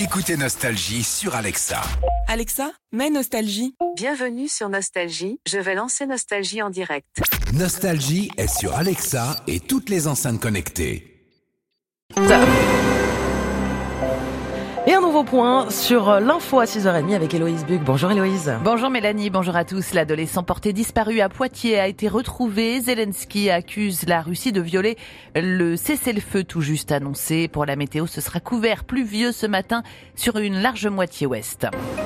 Écoutez Nostalgie sur Alexa. Alexa, mets Nostalgie. Bienvenue sur Nostalgie, je vais lancer Nostalgie en direct. Nostalgie est sur Alexa et toutes les enceintes connectées. Et un nouveau point sur l'info à 6h30 avec Héloïse Buc. Bonjour Héloïse. Bonjour Mélanie, bonjour à tous. L'adolescent porté disparu à Poitiers a été retrouvé. Zelensky accuse la Russie de violer le cessez-le-feu tout juste annoncé. Pour la météo, ce sera couvert pluvieux ce matin sur une large moitié ouest.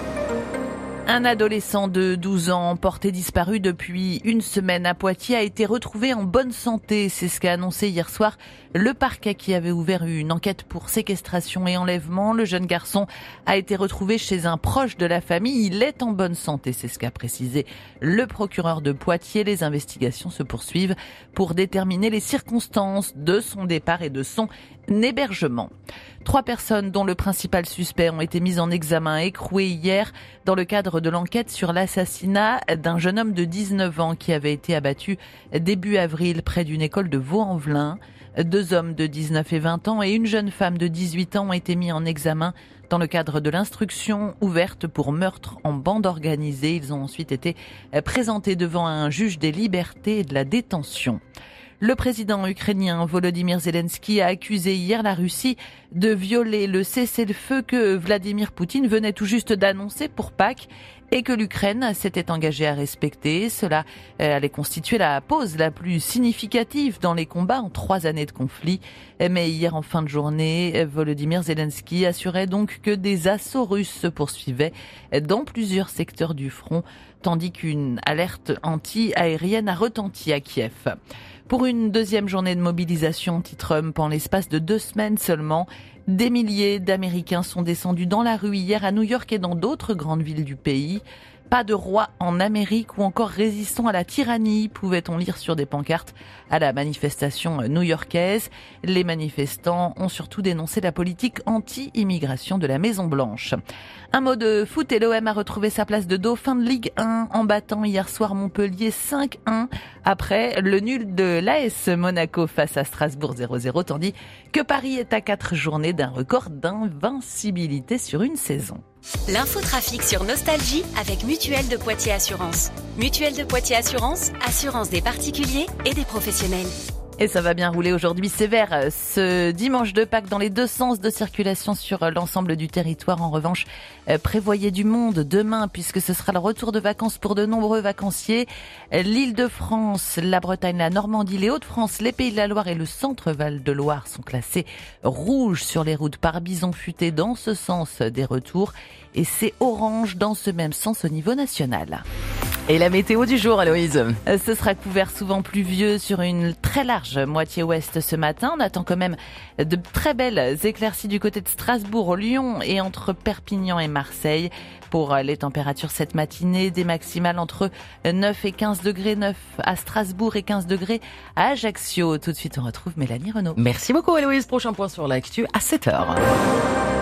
Un adolescent de 12 ans porté disparu depuis une semaine à Poitiers a été retrouvé en bonne santé. C'est ce qu'a annoncé hier soir le parquet qui avait ouvert une enquête pour séquestration et enlèvement. Le jeune garçon a été retrouvé chez un proche de la famille. Il est en bonne santé, c'est ce qu'a précisé le procureur de Poitiers. Les investigations se poursuivent pour déterminer les circonstances de son départ et de son hébergement. 3 personnes, dont le principal suspect, ont été mises en examen écrouées hier dans le cadre de l'enquête sur l'assassinat d'un jeune homme de 19 ans qui avait été abattu début avril près d'une école de Vaux-en-Velin. 2 hommes de 19 et 20 ans et une jeune femme de 18 ans ont été mis en examen dans le cadre de l'instruction ouverte pour meurtre en bande organisée. Ils ont ensuite été présentés devant un juge des libertés et de la détention. Le président ukrainien Volodymyr Zelensky a accusé hier la Russie de violer le cessez-le-feu que Vladimir Poutine venait tout juste d'annoncer pour Pâques et que l'Ukraine s'était engagée à respecter. Cela allait constituer la pause la plus significative dans les combats en 3 années de conflit. Mais hier en fin de journée, Volodymyr Zelensky assurait donc que des assauts russes se poursuivaient dans plusieurs secteurs du front, tandis qu'une alerte anti-aérienne a retenti à Kiev. Pour une deuxième journée de mobilisation anti-Trump en l'espace de 2 semaines seulement, des milliers d'Américains sont descendus dans la rue hier à New York et dans d'autres grandes villes du pays. Pas de roi en Amérique ou encore résistons à la tyrannie, pouvait-on lire sur des pancartes à la manifestation new-yorkaise. Les manifestants ont surtout dénoncé la politique anti-immigration de la Maison-Blanche. Un mot de foot et l'OM a retrouvé sa place de dauphin de Ligue 1 en battant hier soir Montpellier 5-1 après le nul de l'AS Monaco face à Strasbourg 0-0, tandis que Paris est à 4 journées d'un record d'invincibilité sur une saison. L'infotrafic sur Nostalgie avec Mutuelle de Poitiers Assurance. Mutuelle de Poitiers Assurance, assurance des particuliers et des professionnels. Et ça va bien rouler aujourd'hui sévère ce dimanche de Pâques dans les 2 sens de circulation sur l'ensemble du territoire. En revanche, prévoyez du monde demain puisque ce sera le retour de vacances pour de nombreux vacanciers. L'Île-de-France, la Bretagne, la Normandie, les Hauts-de-France, les Pays de la Loire et le Centre-Val de Loire sont classés rouges sur les routes par bison futé dans ce sens des retours. Et c'est orange dans ce même sens au niveau national. Et la météo du jour, Héloïse? Ce sera couvert souvent pluvieux sur une très large moitié ouest ce matin. On attend quand même de très belles éclaircies du côté de Strasbourg, Lyon et entre Perpignan et Marseille. Pour les températures cette matinée, des maximales entre 9 et 15 degrés, 9 à Strasbourg et 15 degrés à Ajaccio. Tout de suite, on retrouve Mélanie Renaud. Merci beaucoup Héloïse. Prochain point sur l'actu à 7h.